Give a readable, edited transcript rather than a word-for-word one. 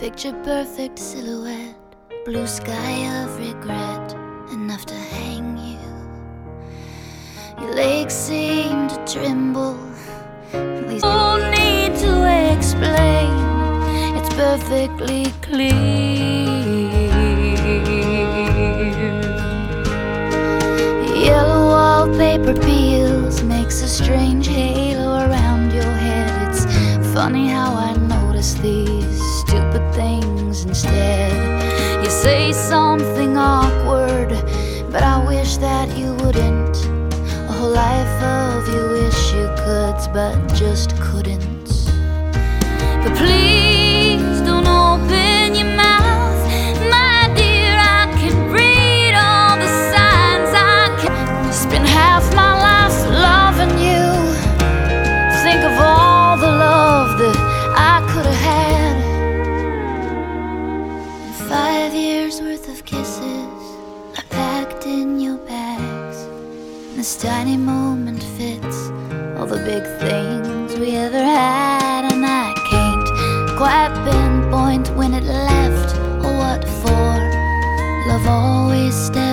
Picture perfect silhouette, blue sky of regret, enough to hang you. Your legs seem to tremble, these no need to explain, it's perfectly clear. Yellow wallpaper peels, makes a strange halo around your head. It's funny how I notice these stupid things instead. You say something awkward, but I wish that you wouldn't. A whole life of you wish you could, but just couldn't. But please don't open your mouth, my dear. I can read all the signs. I can spend half my life loving you. Think of all the love that I could have had. 5 years worth of kisses are packed in your bags. This tiny moment fits all the big things we ever had, and I can't quite pinpoint when it left or what for. Love always steps